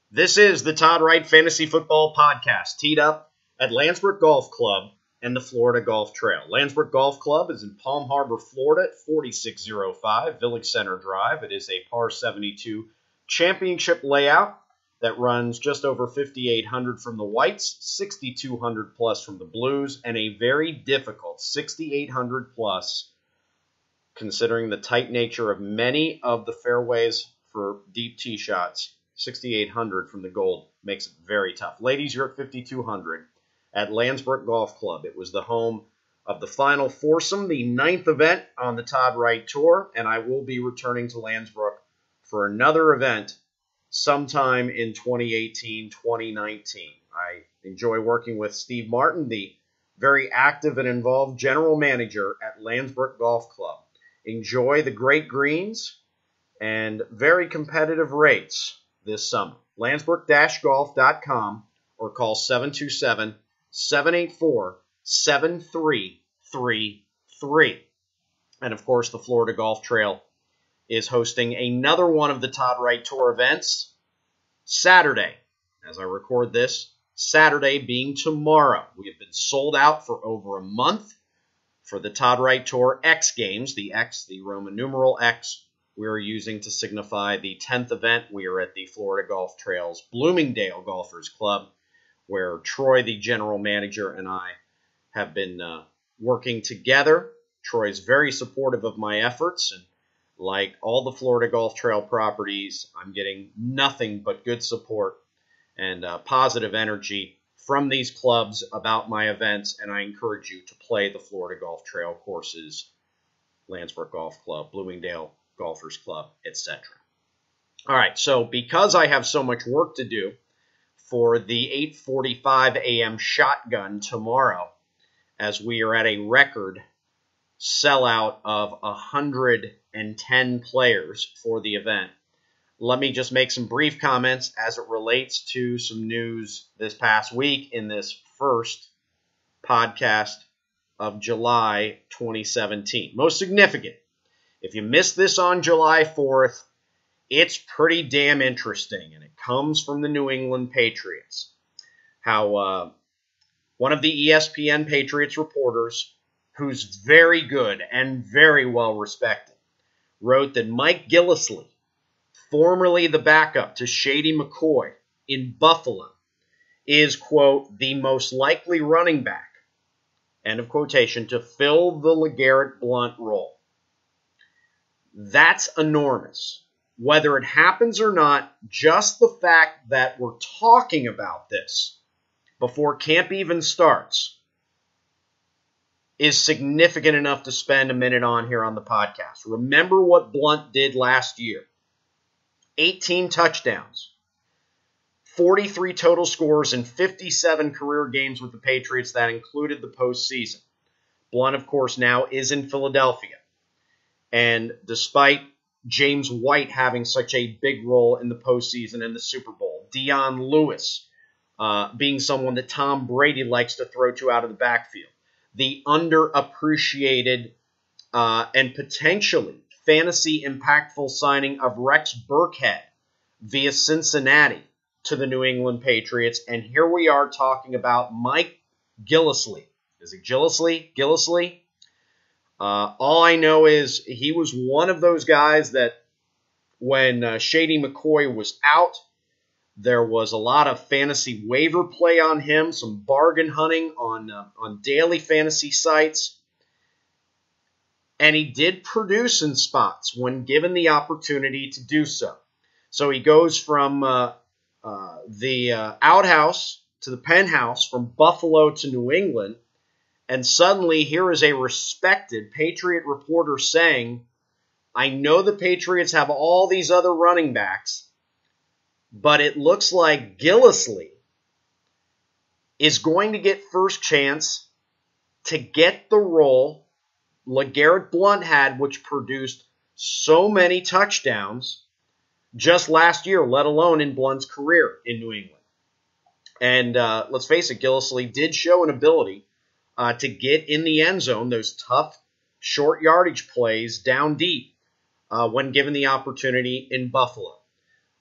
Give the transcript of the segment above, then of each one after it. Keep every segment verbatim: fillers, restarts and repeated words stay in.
This is the Todd Wright Fantasy Football Podcast, teed up at Landsbrook Golf Club and the Florida Golf Trail. Landsbrook Golf Club is in Palm Harbor, Florida at forty-six oh five Village Center Drive. It is a par seventy-two championship layout that runs just over fifty-eight hundred from the whites, sixty-two hundred plus from the blues, and a very difficult sixty-eight hundred plus considering the tight nature of many of the fairways for deep tee shots. sixty-eight hundred from the gold makes it very tough. Ladies, you're at fifty-two hundred at Landsbrook Golf Club. It was the home of the final foursome, the ninth event on the Todd Wright Tour, and I will be returning to Landsbrook for another event sometime in twenty eighteen, twenty nineteen. I enjoy working with Steve Martin, the very active and involved general manager at Landsbrook Golf Club. Enjoy the great greens and very competitive rates this summer. Landsbrook golf dot com or call seven two seven, seven eight four, seven three three three. And of course, the Florida Golf Trail is hosting another one of the Todd Wright Tour events Saturday. As I record this, Saturday being tomorrow. We have been sold out for over a month for the Todd Wright Tour X Games. The X, the Roman numeral X, we are using to signify the tenth event. We are at the Florida Golf Trail's Bloomingdale Golfers Club, where Troy, the general manager, and I have been uh, working together. Troy is very supportive of my efforts, and like all the Florida Golf Trail properties, I'm getting nothing but good support and uh, positive energy from these clubs about my events, and I encourage you to play the Florida Golf Trail courses, Landsbrook Golf Club, Bloomingdale Golfers Club, et cetera. All right, so because I have so much work to do for the eight forty-five a.m. shotgun tomorrow, as we are at a record sellout of one hundred ten players for the event, let me just make some brief comments as it relates to some news this past week in this first podcast of July twenty seventeen. Most significant, if you missed this on July fourth, it's pretty damn interesting, and it comes from the New England Patriots. How uh, one of the E S P N Patriots reporters, who's very good and very well respected, wrote that Mike Gillislee, formerly the backup to Shady McCoy in Buffalo, is, quote, the most likely running back, end of quotation, to fill the LeGarrette Blount role. That's enormous. Whether it happens or not, just the fact that we're talking about this before camp even starts is significant enough to spend a minute on here on the podcast. Remember what Blount did last year. eighteen touchdowns, forty-three total scores in fifty-seven career games with the Patriots. That included the postseason. Blount, of course, now is in Philadelphia. And despite James White having such a big role in the postseason and the Super Bowl, Dion Lewis uh, being someone that Tom Brady likes to throw to out of the backfield, the underappreciated uh, and potentially fantasy impactful signing of Rex Burkhead via Cincinnati to the New England Patriots. And here we are talking about Mike Gillislee. Is it Gillislee? Gillislee? Uh, all I know is he was one of those guys that when uh, Shady McCoy was out, there was a lot of fantasy waiver play on him, some bargain hunting on uh, on daily fantasy sites. And he did produce in spots when given the opportunity to do so. So he goes from uh, uh, the uh, outhouse to the penthouse, from Buffalo to New England, and suddenly here is a respected Patriot reporter saying, I know the Patriots have all these other running backs, but it looks like Gillislee is going to get first chance to get the role LeGarrette Blount had, which produced so many touchdowns just last year, let alone in Blount's career in New England. And uh, let's face it, Gillislee did show an ability uh, to get in the end zone, those tough short yardage plays down deep uh, when given the opportunity in Buffalo.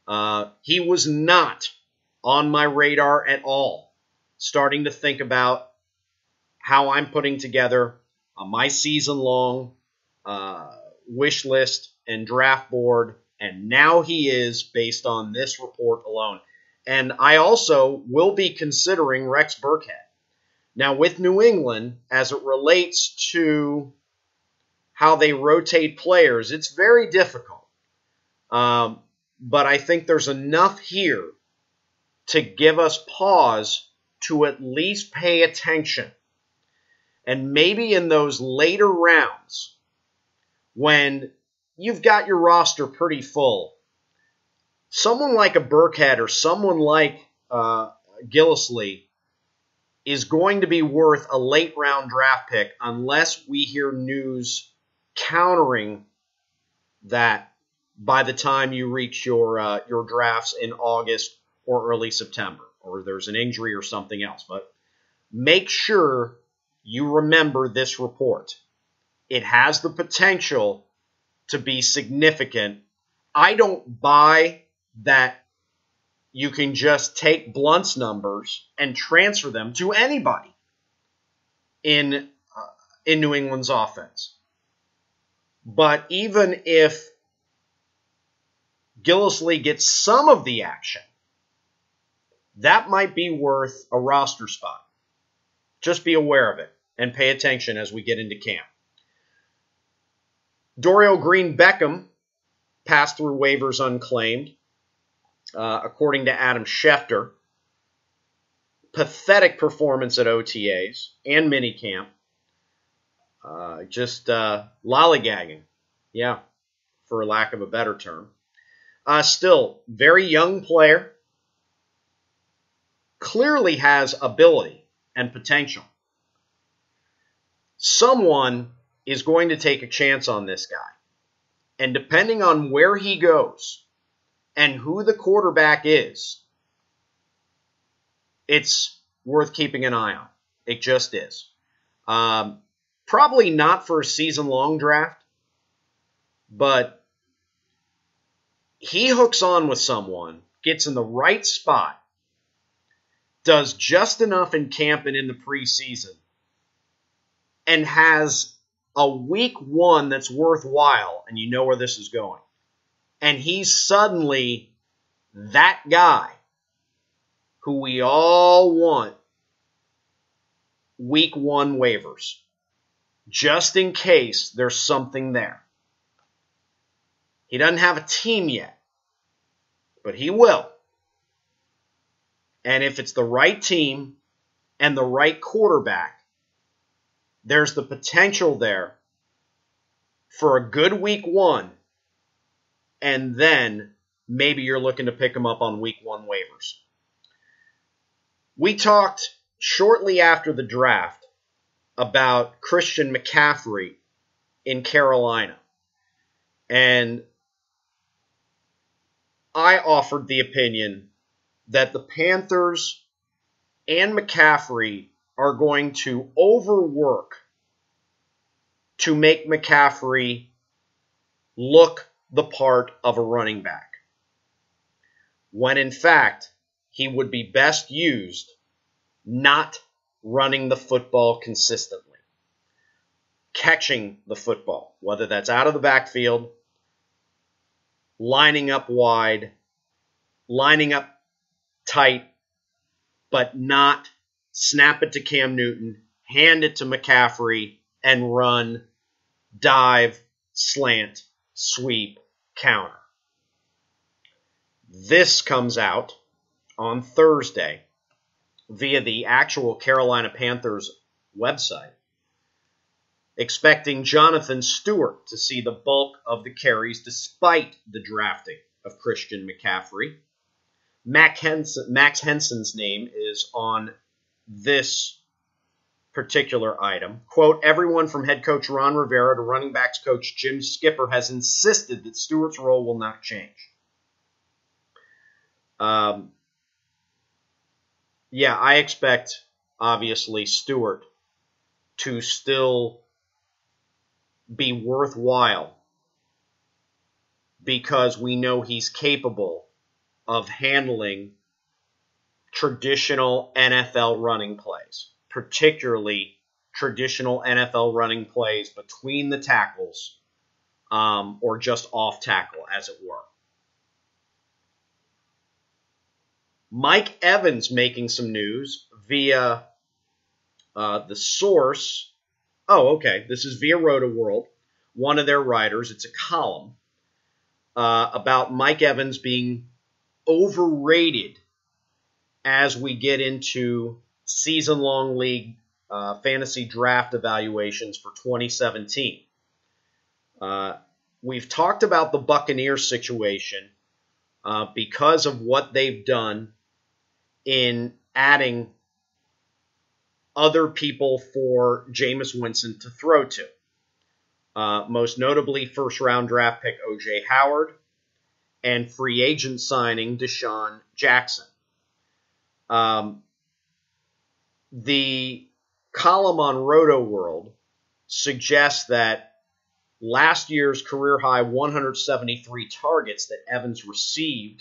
Uh, he was not on my radar at all, starting to think about how I'm putting together uh, my season-long uh, wish list and draft board, and now he is based on this report alone. And I also will be considering Rex Burkhead. Now, with New England, as it relates to how they rotate players, it's very difficult. Um, but I think there's enough here to give us pause to at least pay attention. And maybe in those later rounds, when you've got your roster pretty full, someone like a Burkhead or someone like uh, Gillislee is going to be worth a late round draft pick unless we hear news countering that by the time you reach your uh, your drafts in August or early September, or there's an injury or something else. But make sure you remember this report. It has the potential to be significant. I don't buy that you can just take Blunt's numbers and transfer them to anybody in uh, in New England's offense. But even if Gillislee gets some of the action, that might be worth a roster spot. Just be aware of it and pay attention as we get into camp. Dorial Green-Beckham passed through waivers unclaimed, uh, according to Adam Schefter. Pathetic performance at O T As and minicamp. Uh, just uh, lollygagging, yeah, for lack of a better term. Uh, still, very young player. Clearly has ability and potential. Someone is going to take a chance on this guy. And depending on where he goes and who the quarterback is, it's worth keeping an eye on. It just is. Um, probably not for a season-long draft, but he hooks on with someone, gets in the right spot, does just enough in camp and in the preseason, and has a week one that's worthwhile, and you know where this is going. And he's suddenly that guy who we all want week one waivers, just in case there's something there. He doesn't have a team yet, but he will. And if it's the right team and the right quarterback, there's the potential there for a good week one, and then maybe you're looking to pick him up on week one waivers. We talked shortly after the draft about Christian McCaffrey in Carolina, and I offered the opinion that the Panthers and McCaffrey are going to overwork to make McCaffrey look the part of a running back, when in fact he would be best used not running the football consistently, catching the football, whether that's out of the backfield, lining up wide, lining up tight, but not snap it to Cam Newton, hand it to McCaffrey, and run, dive, slant, sweep, counter. This comes out on Thursday via the actual Carolina Panthers website, expecting Jonathan Stewart to see the bulk of the carries despite the drafting of Christian McCaffrey. Mac Henson, Max Henson's name is on this particular item. Quote, everyone from head coach Ron Rivera to running backs coach Jim Skipper has insisted that Stewart's role will not change. Um, yeah, I expect, obviously, Stewart to still be worthwhile because we know he's capable of handling traditional N F L running plays, particularly traditional N F L running plays between the tackles um, or just off tackle, as it were. Mike Evans making some news via uh, the source. Oh, okay. This is via Roto-World, one of their writers. It's a column uh, about Mike Evans being overrated as we get into season-long league uh, fantasy draft evaluations for twenty seventeen. Uh, we've talked about the Buccaneers situation uh, because of what they've done in adding other people for Jameis Winston to throw to. Uh, most notably, first-round draft pick O J Howard and free agent signing Deshaun Jackson. Um, the column on Roto-World suggests that last year's career-high one hundred seventy-three targets that Evans received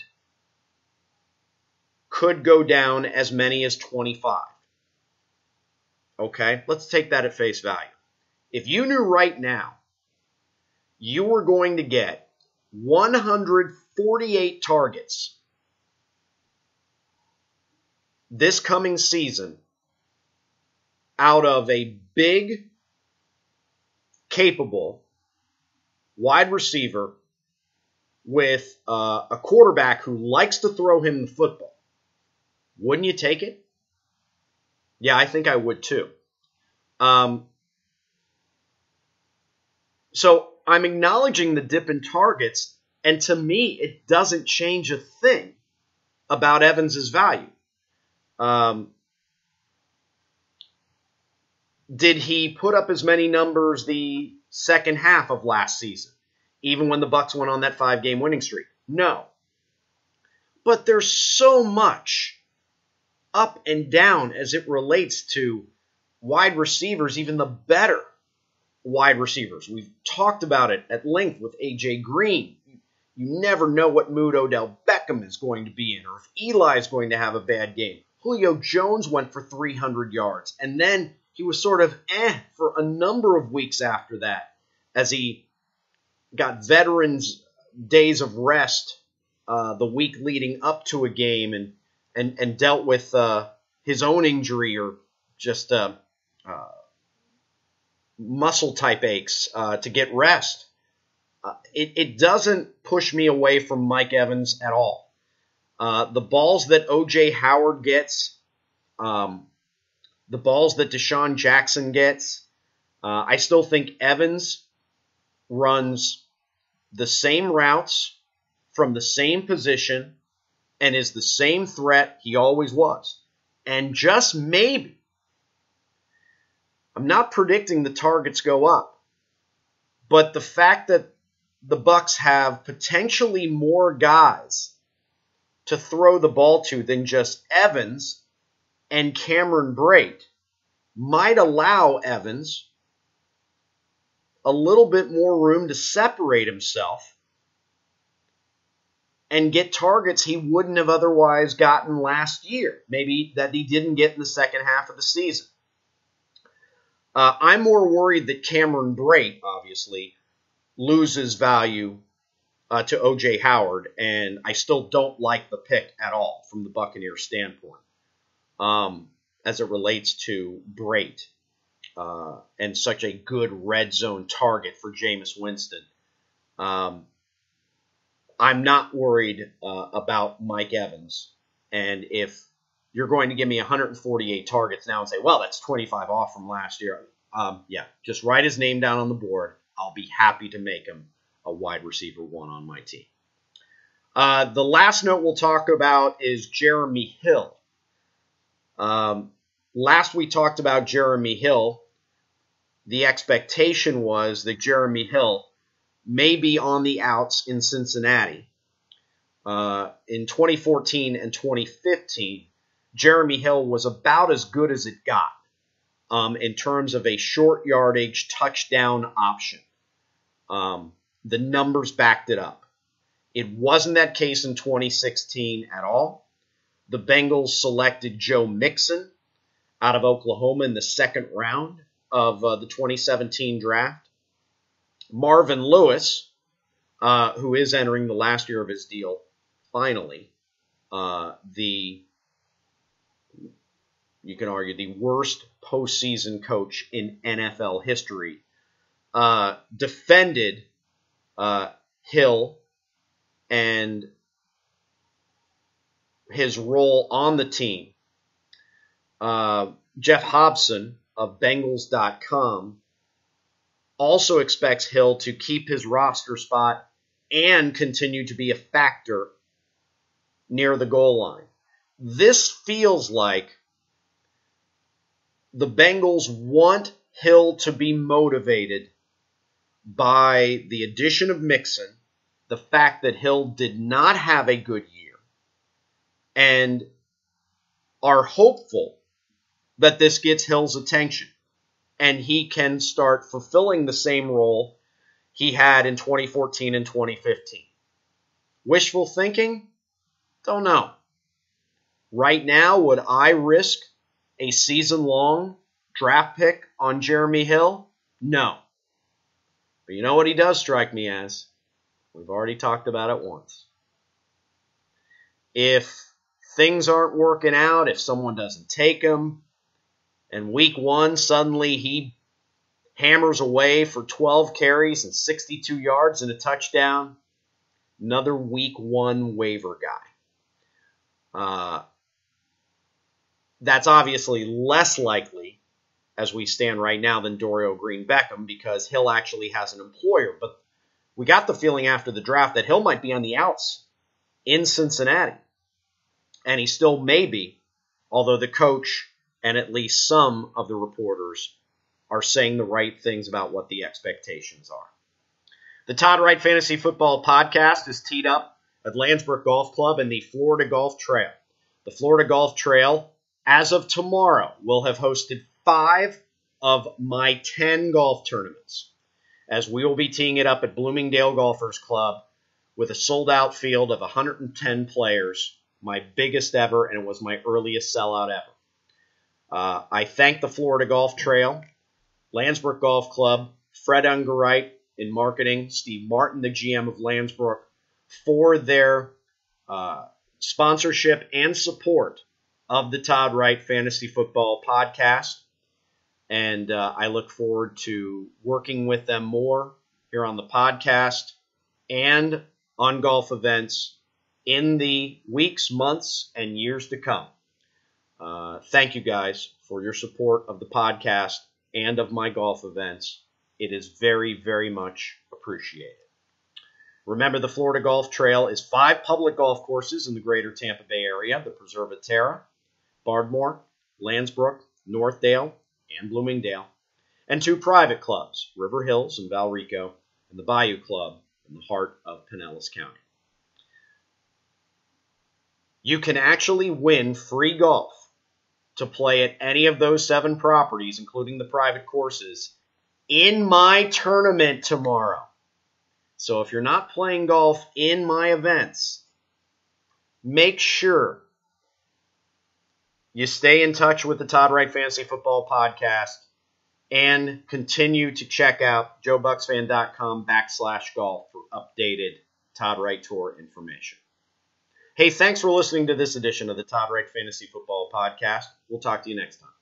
could go down as many as twenty-five. Okay, let's take that at face value. If you knew right now you were going to get one hundred forty-eight targets this coming season out of a big, capable wide receiver with uh, a quarterback who likes to throw him the football, wouldn't you take it? Yeah, I think I would too. Um, so I'm acknowledging the dip in targets, and to me, it doesn't change a thing about Evans's value. Um, did he put up as many numbers the second half of last season, even when the Bucs went on that five-game winning streak? No. But there's so much up and down as it relates to wide receivers, even the better wide receivers. We've talked about it at length with A J Green. You never know what mood Odell Beckham is going to be in, or if Eli is going to have a bad game. Julio Jones went for three hundred yards, and then he was sort of eh for a number of weeks after that as he got veterans' days of rest uh, the week leading up to a game and and, and dealt with uh, his own injury or just uh, uh, muscle-type aches uh, to get rest. Uh, it, it doesn't push me away from Mike Evans at all. Uh, the balls that O J Howard gets, um, the balls that Deshaun Jackson gets, uh, I still think Evans runs the same routes from the same position and is the same threat he always was. And just maybe, I'm not predicting the targets go up, but the fact that the Bucs have potentially more guys to throw the ball to than just Evans and Cameron Brate might allow Evans a little bit more room to separate himself and get targets he wouldn't have otherwise gotten last year, maybe that he didn't get in the second half of the season. Uh, I'm more worried that Cameron Brate, obviously, loses value uh, to O J Howard, and I still don't like the pick at all from the Buccaneers standpoint um, as it relates to Brate uh, and such a good red zone target for Jameis Winston. Um, I'm not worried uh, about Mike Evans, and if you're going to give me one hundred forty-eight targets now and say, well, that's twenty-five off from last year, um, yeah, just write his name down on the board. I'll be happy to make him a wide receiver one on my team. Uh, the last note we'll talk about is Jeremy Hill. Um, last we talked about Jeremy Hill, the expectation was that Jeremy Hill may be on the outs in Cincinnati. Uh, in twenty fourteen and twenty fifteen, Jeremy Hill was about as good as it got um, in terms of a short yardage touchdown option. Um, the numbers backed it up. It wasn't that case in twenty sixteen at all. The Bengals selected Joe Mixon out of Oklahoma in the second round of uh, the twenty seventeen draft. Marvin Lewis, uh, who is entering the last year of his deal, finally, uh, the, you can argue, the worst postseason coach in N F L history, uh, defended uh, Hill and his role on the team. Uh, Jeff Hobson of Bengals dot com also expects Hill to keep his roster spot and continue to be a factor near the goal line. This feels like the Bengals want Hill to be motivated by the addition of Mixon, the fact that Hill did not have a good year, and are hopeful that this gets Hill's attention and he can start fulfilling the same role he had in twenty fourteen and twenty fifteen. Wishful thinking? Don't know. Right now, would I risk a season-long draft pick on Jeremy Hill? No. But you know what he does strike me as? We've already talked about it once. If things aren't working out, if someone doesn't take him, and week one, suddenly he hammers away for twelve carries and sixty-two yards and a touchdown, another week one waiver guy. Uh, that's obviously less likely as we stand right now than Dorial Green Beckham because Hill actually has an employer. But we got the feeling after the draft that Hill might be on the outs in Cincinnati. And he still may be, although the coach and at least some of the reporters are saying the right things about what the expectations are. The Todd Wright Fantasy Football Podcast is teed up at Landsbrook Golf Club and the Florida Golf Trail. The Florida Golf Trail, as of tomorrow, will have hosted five of my ten golf tournaments, as we will be teeing it up at Bloomingdale Golfers Club with a sold-out field of one hundred ten players, my biggest ever, and it was my earliest sellout ever. Uh, I thank the Florida Golf Trail, Landsbrook Golf Club, Fred Ungerite in marketing, Steve Martin, the G M of Landsbrook, for their uh, sponsorship and support of the Todd Wright Fantasy Football Podcast. And uh, I look forward to working with them more here on the podcast and on golf events in the weeks, months, and years to come. Uh, thank you guys for your support of the podcast and of my golf events. It is very, very much appreciated. Remember, the Florida Golf Trail is five public golf courses in the greater Tampa Bay area: the Preserva Terra, Bardmore, Landsbrook, Northdale, and Bloomingdale, and two private clubs, River Hills and Valrico, and the Bayou Club in the heart of Pinellas County. You can actually win free golf to play at any of those seven properties, including the private courses, in my tournament tomorrow. So if you're not playing golf in my events, make sure you stay in touch with the Todd Wright Fantasy Football Podcast and continue to check out joebucksfan.com backslash golf for updated Todd Wright Tour information. Hey, thanks for listening to this edition of the Todd Wright Fantasy Football Podcast. We'll talk to you next time.